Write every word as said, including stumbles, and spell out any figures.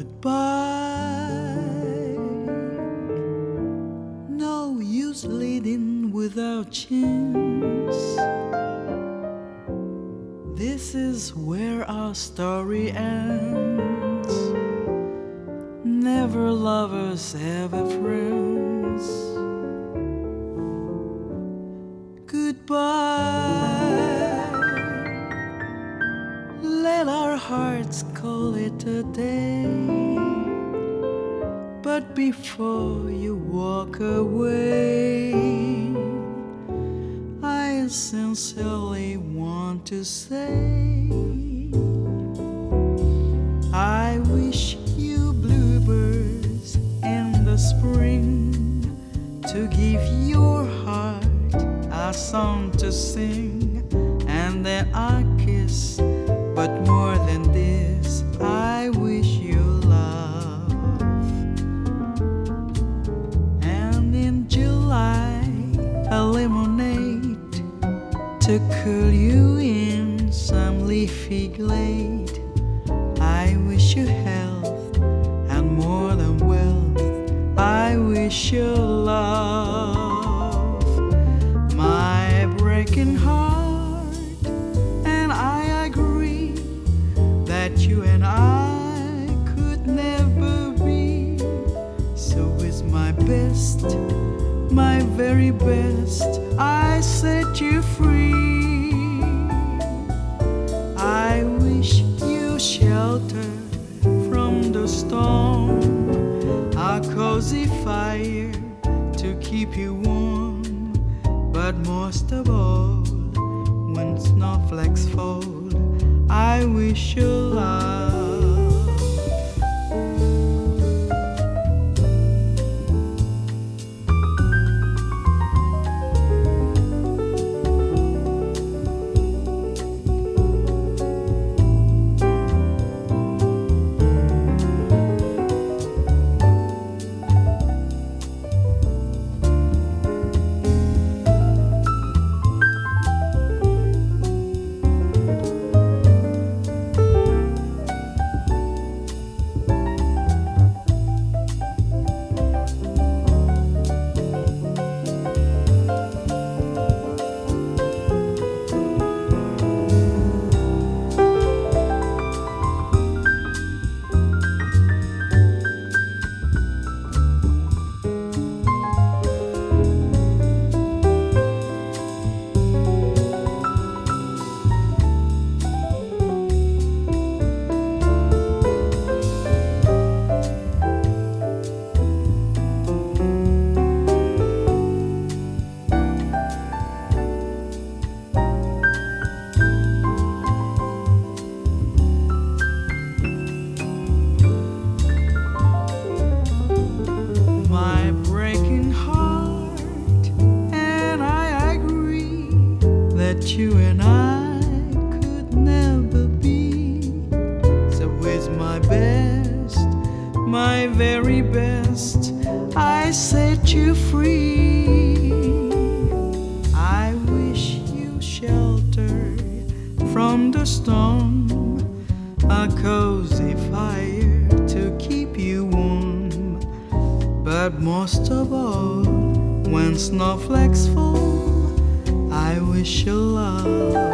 Goodbye. No use leading without chance. This is where our story ends. Never lovers, ever friends. Goodbye. Let our hearts call it a day. But before you walk away, I sincerely want to say, I wish you bluebirds in the spring to give your heart a song to sing, and then I kiss. But more than this, I wish you love. And in July, a lemonade to cool you in some leafy glade. I wish you health and more than wealth. I wish you love. My breaking heart and I agree that you and I could never be. So is my best, my very best, I set you free. I wish you shelter from the storm, a cozy fire to keep you warm. But most of all, when snowflakes fall, I wish you love. You and I could never be. So with my best, my very best, I set you free. I wish you shelter from the storm, a cozy fire to keep you warm. But most of all, when snowflakes fall, I wish you love.